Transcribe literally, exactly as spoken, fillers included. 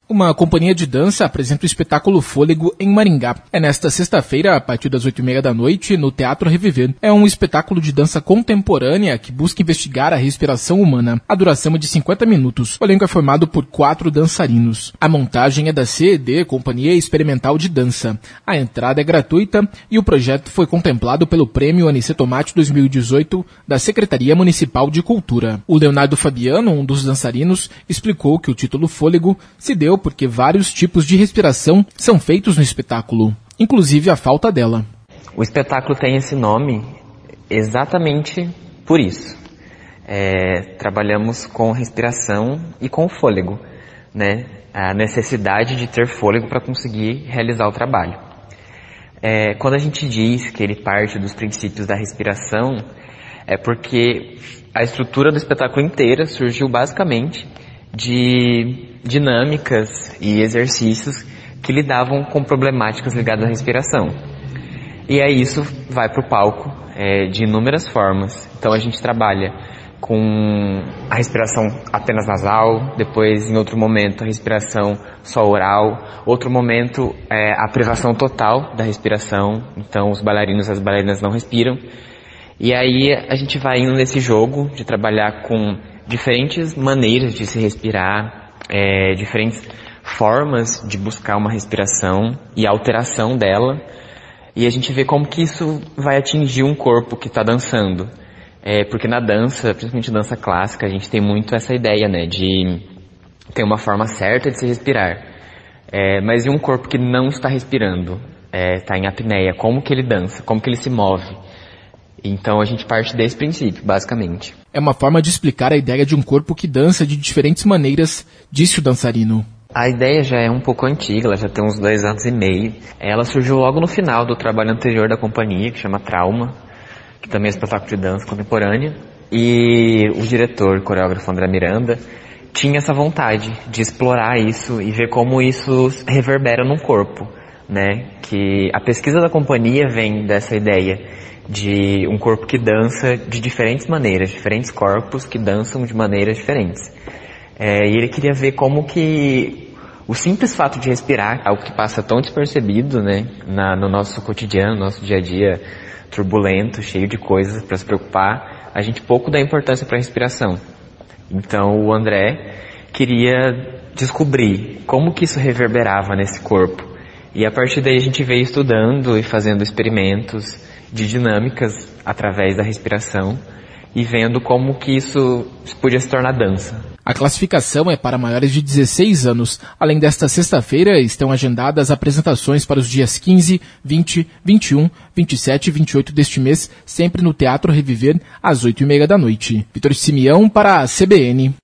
Uma companhia de dança apresenta o espetáculo Fôlego em Maringá. É nesta sexta-feira, a partir das oito e meia da noite, no Teatro Reviver. É um espetáculo de dança contemporânea que busca investigar a respiração humana. A duração é de cinquenta minutos. O elenco é formado por quatro dançarinos. A montagem é da C E D, Companhia Experimental de Dança. A entrada é gratuita e o projeto foi contemplado pelo Prêmio Aniceto Tomate dois mil e dezoito da Secretaria Municipal de Cultura. O Leonardo Fabiano, um dos dançarinos, explicou que o título Fôlego se deu porque vários tipos de respiração são feitos no espetáculo, inclusive a falta dela. O espetáculo tem esse nome exatamente por isso. É, trabalhamos com respiração e com fôlego, né? A necessidade de ter fôlego para conseguir realizar o trabalho. É, quando a gente diz que ele parte dos princípios da respiração, é porque a estrutura do espetáculo inteira surgiu basicamente de dinâmicas e exercícios que lidavam com problemáticas ligadas à respiração. E aí isso vai para o palco é, de inúmeras formas. Então a gente trabalha com a respiração apenas nasal, depois em outro momento a respiração só oral, outro momento é a privação total da respiração, então os bailarinos e as bailarinas não respiram. E aí a gente vai indo nesse jogo de trabalhar com diferentes maneiras de se respirar, é, diferentes formas de buscar uma respiração e a alteração dela, e a gente vê como que isso vai atingir um corpo que está dançando. É, porque na dança, principalmente dança clássica, a gente tem muito essa ideia, né, de ter uma forma certa de se respirar. É, mas e um corpo que não está respirando, está é, em apneia, como que ele dança, como que ele se move? Então a gente parte desse princípio, basicamente. É uma forma de explicar a ideia de um corpo que dança de diferentes maneiras, disse o dançarino. A ideia já é um pouco antiga, ela já tem uns dois anos e meio. Ela surgiu logo no final do trabalho anterior da companhia, que chama Trauma, que também é espetáculo de dança contemporânea. E o diretor, o coreógrafo André Miranda, tinha essa vontade de explorar isso e ver como isso reverbera num corpo, né? Que a pesquisa da companhia vem dessa ideia de um corpo que dança de diferentes maneiras, diferentes corpos que dançam de maneiras diferentes. É, e ele queria ver como que o simples fato de respirar, algo que passa tão despercebido, né, na, no nosso cotidiano, no nosso dia a dia turbulento, cheio de coisas para se preocupar, a gente pouco dá importância para a respiração. Então o André queria descobrir como que isso reverberava nesse corpo. E a partir daí a gente veio estudando e fazendo experimentos de dinâmicas através da respiração e vendo como que isso podia se tornar dança. A classificação é para maiores de dezesseis anos. Além desta sexta-feira, estão agendadas apresentações para os dias quinze, vinte, vinte e um, vinte e sete e vinte e oito deste mês, sempre no Teatro Reviver, às oito e meia da noite. Vitor Simeão para a C B N.